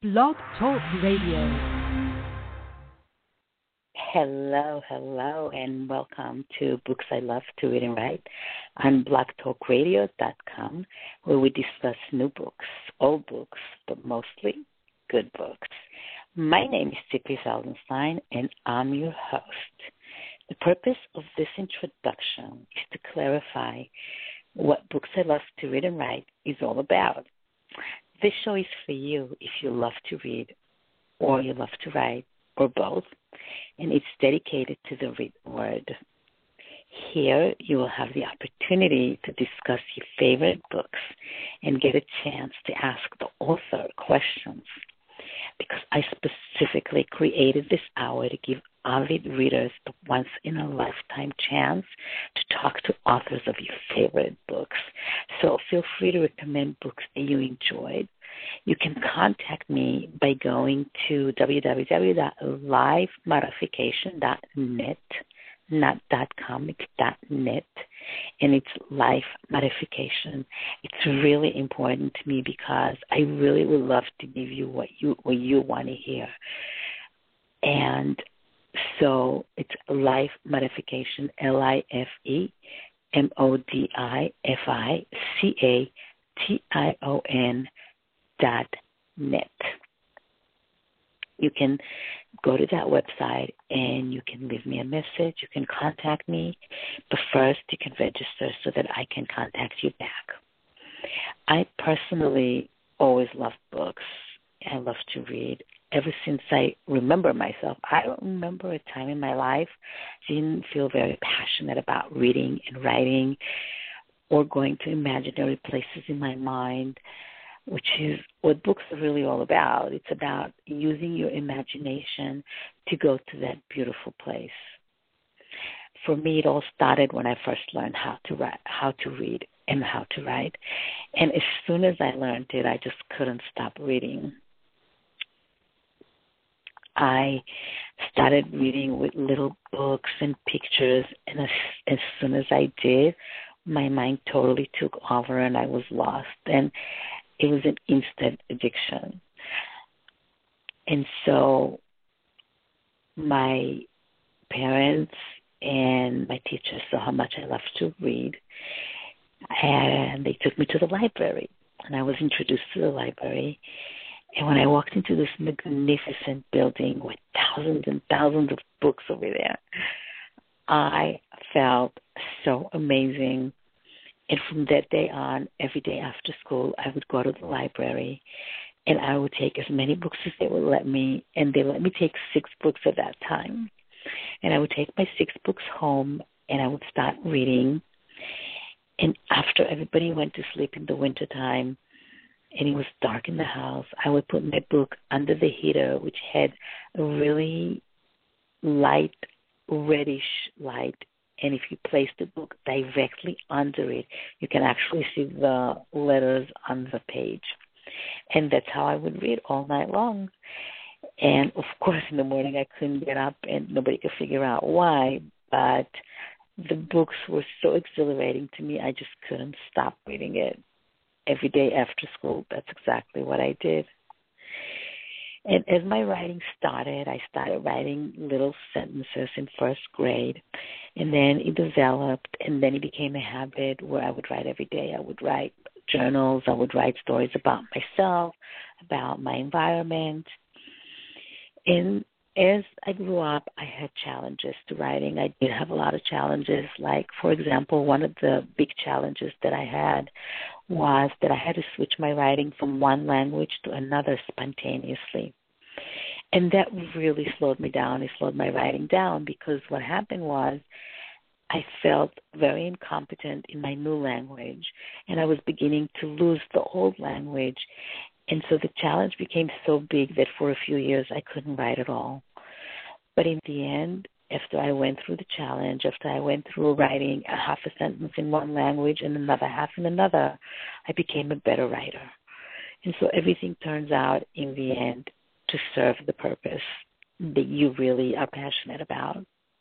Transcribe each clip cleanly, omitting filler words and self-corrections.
Blog Talk Radio. Hello, and welcome to Books I Love to Read and Write on blogtalkradio.com, where we discuss new books, old books, but mostly good books. My name is Tippi Feldenstein, and I'm your host. The purpose of this introduction is to clarify what Books I Love to Read and Write is all about. This show is for you if you love to read or you love to write or both, and it's dedicated to the written word. Here you will have the opportunity to discuss your favorite books and get a chance to ask the author questions, because I specifically created this hour to give avid readers a once-in-a-lifetime chance to talk to authors of your favorite books. So feel free to recommend books that you enjoyed. You can contact me by going to www.lifemodification.net, not .com, it's .net, and it's Life Modification. It's really important to me because I really would love to give you what you want to hear. And so it's Life Modification, LifeModification.net. You can go to that website and you can leave me a message. You can contact me, but first you can register so that I can contact you back. I personally always loved books. I love to read. Ever since I remember myself, I don't remember a time in my life I didn't feel very passionate about reading and writing or going to imaginary places in my mind, which is what books are really all about. It's about using your imagination to go to that beautiful place. For me, it all started when I first learned how to read and how to write. And as soon as I learned it, I just couldn't stop reading. I started reading with little books and pictures, and as soon as I did, my mind totally took over and I was lost. And it was an instant addiction. And so my parents and my teachers saw how much I loved to read, and they took me to the library. And I was introduced to the library. And when I walked into this magnificent building with thousands and thousands of books over there, I felt so amazing. And from that day on, every day after school, I would go to the library, and I would take as many books as they would let me, and they let me take 6 books at that time. And I would take my 6 books home, and I would start reading. And after everybody went to sleep in the wintertime, and it was dark in the house, I would put my book under the heater, which had a really light, reddish light. And if you place the book directly under it, you can actually see the letters on the page. And that's how I would read all night long. And, of course, in the morning I couldn't get up, and nobody could figure out why. But the books were so exhilarating to me, I just couldn't stop reading it. Every day after school, that's exactly what I did. And as my writing started, I started writing little sentences in first grade, and then it developed, and then it became a habit where I would write every day. I would write journals. I would write stories about myself, about my environment. And as I grew up, I had challenges to writing. I did have a lot of challenges. Like, for example, one of the big challenges that I had was that I had to switch my writing from one language to another spontaneously. And that really slowed me down. It slowed my writing down, because what happened was I felt very incompetent in my new language, and I was beginning to lose the old language. And so the challenge became so big that for a few years I couldn't write at all. But in the end, after I went through the challenge, after I went through writing a half a sentence in one language and another half in another, I became a better writer. And so everything turns out in the end to serve the purpose that you really are passionate about.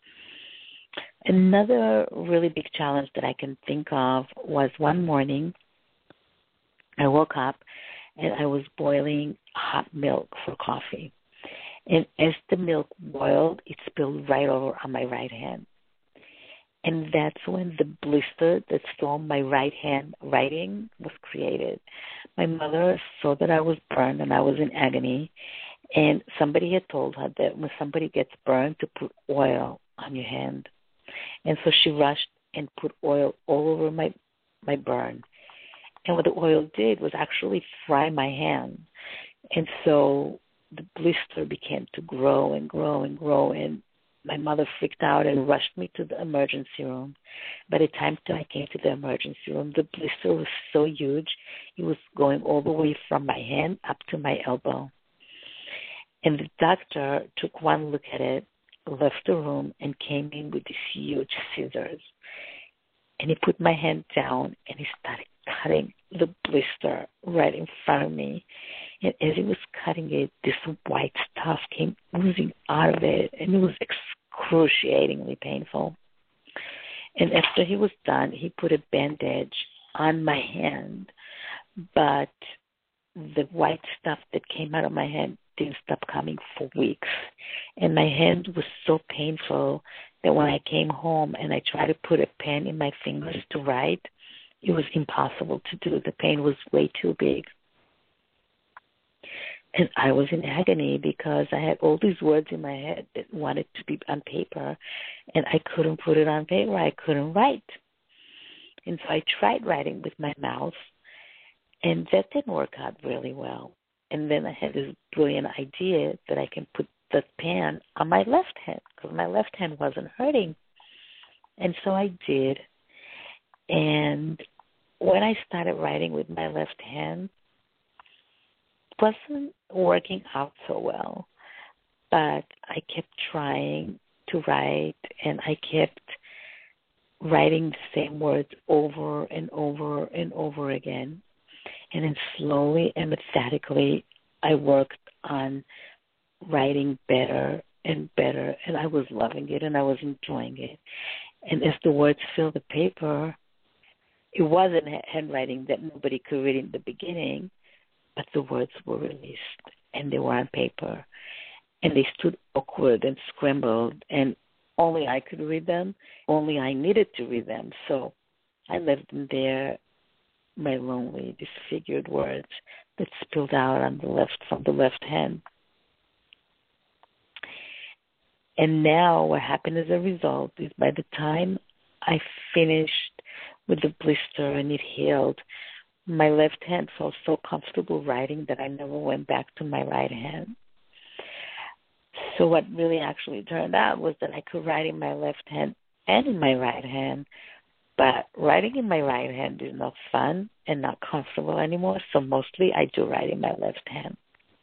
Another really big challenge that I can think of was one morning I woke up and I was boiling hot milk for coffee. And as the milk boiled, it spilled right over on my right hand. And that's when the blister that formed my right hand writing was created. My mother saw that I was burned and I was in agony, and somebody had told her that when somebody gets burned to put oil on your hand. And so she rushed and put oil all over my burn. And what the oil did was actually fry my hand. And so the blister began to grow and grow and grow, and my mother freaked out and rushed me to the emergency room. By the time I came to the emergency room, the blister was so huge, it was going all the way from my hand up to my elbow. And the doctor took one look at it, left the room, and came in with these huge scissors. And he put my hand down, and he started cutting the blister right in front of me. And as he was cutting it, this white stuff came oozing out of it, and it was excruciatingly painful. And after he was done, he put a bandage on my hand, but the white stuff that came out of my hand didn't stop coming for weeks. And my hand was so painful that when I came home and I tried to put a pen in my fingers to write, it was impossible to do. The pain was way too big. And I was in agony because I had all these words in my head that wanted to be on paper, and I couldn't put it on paper. I couldn't write. And so I tried writing with my mouth, and that didn't work out really well. And then I had this brilliant idea that I can put the pen on my left hand because my left hand wasn't hurting. And so I did. And when I started writing with my left hand, it wasn't working out so well. But I kept trying to write, and I kept writing the same words over and over and over again. And then slowly and methodically, I worked on writing better and better, and I was loving it, and I was enjoying it. And as the words filled the paper, it wasn't handwriting that nobody could read in the beginning, but the words were released, and they were on paper. And they stood awkward and scrambled, and only I could read them. Only I needed to read them. So I left them there, my lonely, disfigured words that spilled out on the left from the left hand. And now what happened as a result is by the time I finished with the blister and it healed, my left hand felt so comfortable writing that I never went back to my right hand. So what really actually turned out was that I could write in my left hand and in my right hand, but writing in my right hand is not fun and not comfortable anymore, so mostly I do write in my left hand.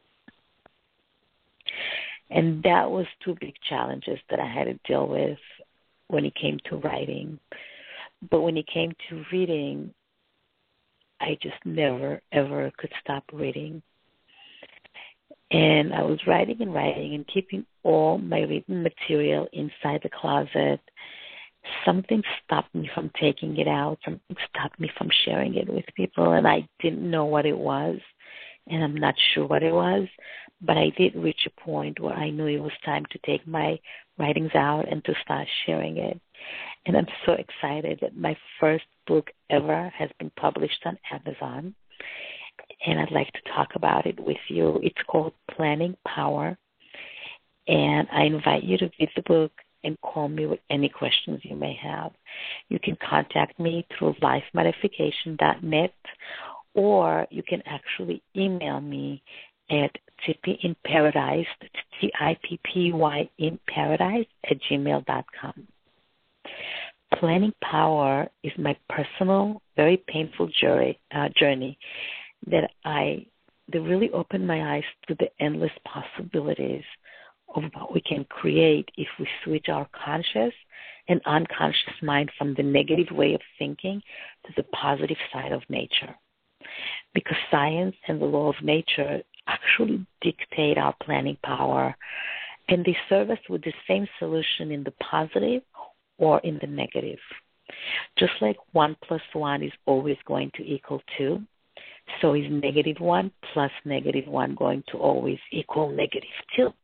And that was two big challenges that I had to deal with when it came to writing. But when it came to reading, I just never, ever could stop reading. And I was writing and keeping all my written material inside the closet. Something stopped me from taking it out. Something stopped me from sharing it with people, and I didn't know what it was, and I'm not sure what it was. But I did reach a point where I knew it was time to take my writings out and to start sharing it. And I'm so excited that my first book ever has been published on Amazon. And I'd like to talk about it with you. It's called Planning Power. And I invite you to read the book and call me with any questions you may have. You can contact me through lifemodification.net, or you can actually email me at tippyinparadise, that's Tippy in paradise @gmail.com. Planning Power is my personal, very painful journey that really opened my eyes to the endless possibilities of what we can create if we switch our conscious and unconscious mind from the negative way of thinking to the positive side of nature. Because science and the law of nature actually dictate our planning power, and they serve us with the same solution in the positive or in the negative. Just like 1 + 1 is always going to equal 2, So is -1 plus -1 going to always equal -2?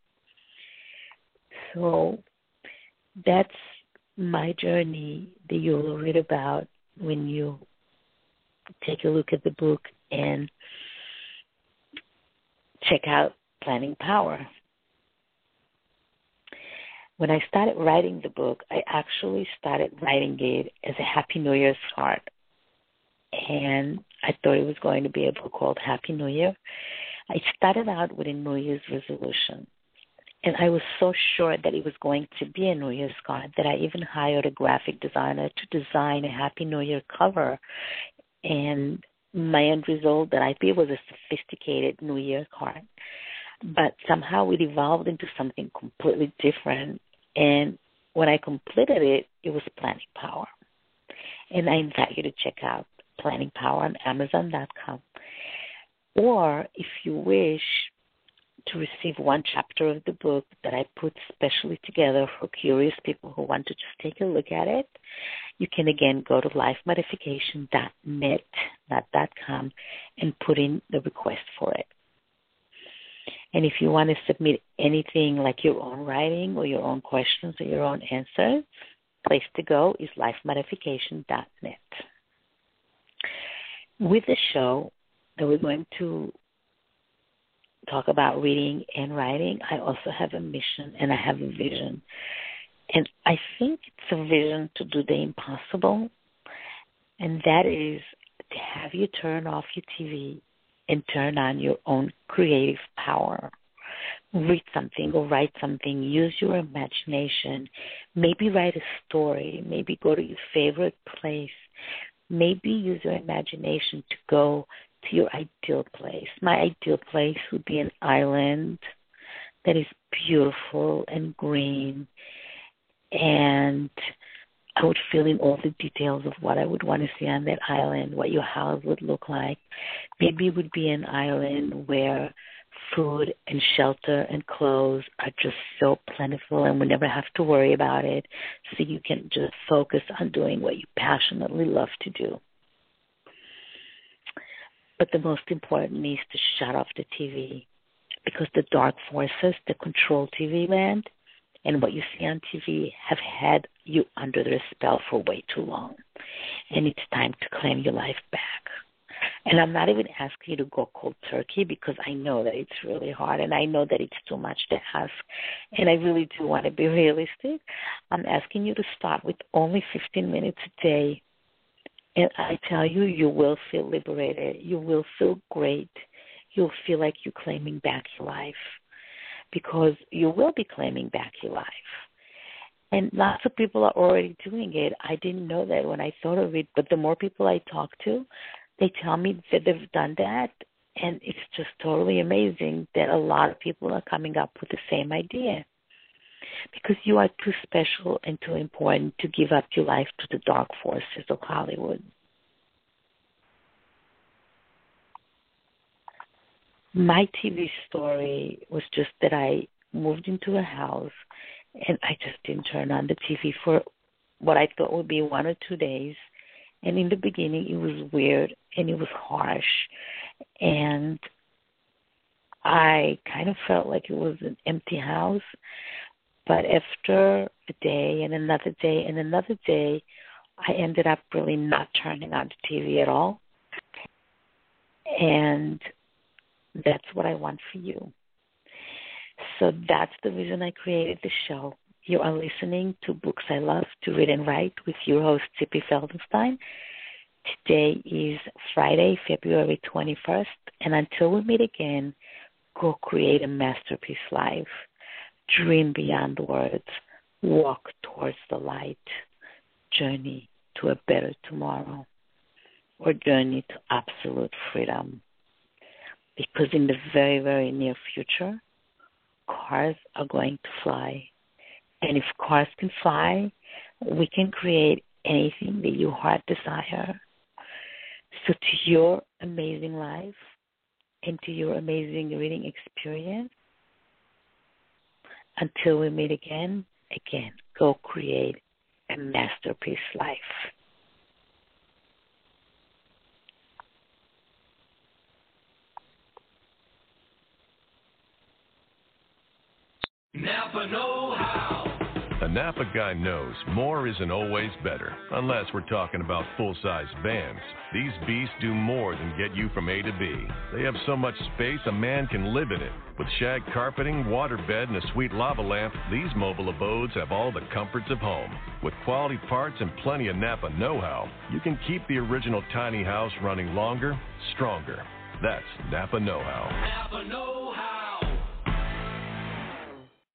So that's my journey that you'll read about when you take a look at the book and check out Planning Power. When I started writing the book, I actually started writing it as a Happy New Year's card. And I thought it was going to be a book called Happy New Year. I started out with a New Year's resolution. And I was so sure that it was going to be a New Year's card that I even hired a graphic designer to design a Happy New Year cover. And my end result that I feel was a sophisticated New Year card. But somehow it evolved into something completely different. And when I completed it, it was Planning Power. And I invite you to check out Planning Power on Amazon.com. Or if you wish to receive one chapter of the book that I put specially together for curious people who want to just take a look at it, you can again go to lifemodification.net, not .com, and put in the request for it. And if you want to submit anything like your own writing or your own questions or your own answers, place to go is lifemodification.net. With the show that we're going to talk about reading and writing, I also have a mission and I have a vision. And I think it's a vision to do the impossible, and that is to have you turn off your TV and turn on your own creative power. Read something or write something. Use your imagination. Maybe write a story. Maybe go to your favorite place. Maybe use your imagination to go to your ideal place. My ideal place would be an island that is beautiful and green, and I would fill in all the details of what I would want to see on that island, what your house would look like. Maybe it would be an island where food and shelter and clothes are just so plentiful and we never have to worry about it, so you can just focus on doing what you passionately love to do. But the most important is to shut off the TV, because the dark forces that control TV land and what you see on TV have had you under their spell for way too long. And it's time to claim your life back. And I'm not even asking you to go cold turkey, because I know that it's really hard and I know that it's too much to ask. And I really do want to be realistic. I'm asking you to start with only 15 minutes a day. And I tell you, you will feel liberated. You will feel great. You'll feel like you're claiming back your life, because you will be claiming back your life. And lots of people are already doing it. I didn't know that when I thought of it, but the more people I talk to, they tell me that they've done that, and it's just totally amazing that a lot of people are coming up with the same idea, because you are too special and too important to give up your life to the dark forces of Hollywood. My TV story was just that I moved into a house and I just didn't turn on the TV for what I thought would be 1 or 2 days. And in the beginning, it was weird and it was harsh. And I kind of felt like it was an empty house. But after a day and another day and another day, I ended up really not turning on the TV at all. And that's what I want for you. So that's the reason I created the show. You are listening to Books I Love to Read and Write with your host, Tzippi Feldenstein. Today is Friday, February 21st, and until we meet again, go create a masterpiece life. Dream beyond words. Walk towards the light. Journey to a better tomorrow, or journey to absolute freedom. Because in the very, very near future, cars are going to fly. And if cars can fly, we can create anything that your heart desire. So to your amazing life and to your amazing reading experience, until we meet again, go create a masterpiece life. Napa know-how. A Napa guy knows more isn't always better, unless we're talking about full-size vans. These beasts do more than get you from A to B. They have so much space a man can live in it. With shag carpeting, water bed, and a sweet lava lamp, these mobile abodes have all the comforts of home. With quality parts and plenty of Napa know-how, you can keep the original tiny house running longer, stronger. That's Napa know-how. Napa know-how.